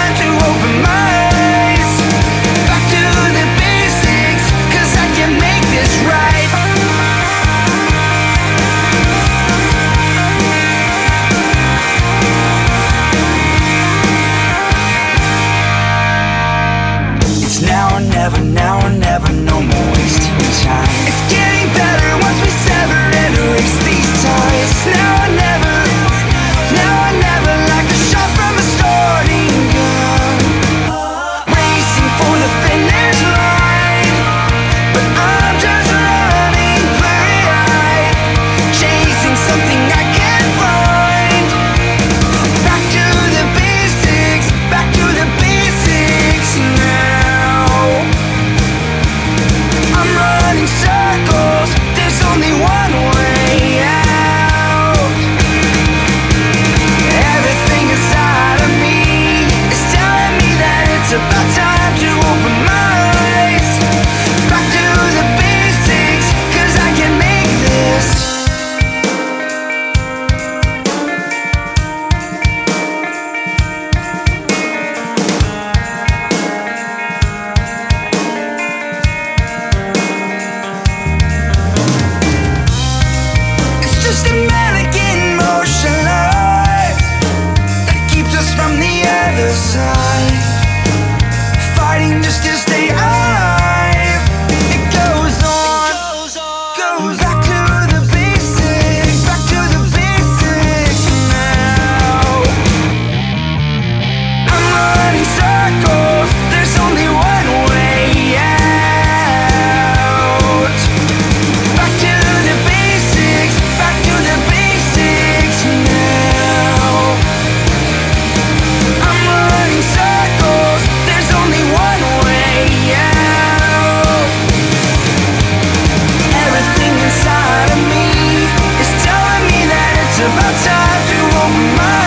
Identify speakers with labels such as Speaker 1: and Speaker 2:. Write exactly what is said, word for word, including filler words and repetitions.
Speaker 1: time to open my eyes. Back to the basics, 'cause I can make this right. It's now or never, now or never, no more wasting time. It's getting better once we sever and erase these ties. Now or never, now or never, like a shot from a starting gun. Racing for the finish line, but I'm just running blurry-eyed, chasing something I can't find. Back to the basics, back to the basics now. I'm running circles, there's only one way out. Everything inside of me is telling me that it's about time to open my eyes. Back to the basics, 'cause I can make this. It's just a mannequin motionless that keeps us from the other side, fighting just to stay alive. It goes on, goes back to the basics, back to the basics now. I'm running circles, there's only one way out. Back to the basics, back to the basics now. I'm running circles, there's only one way out. Everything inside of me is telling me that it's about time to open my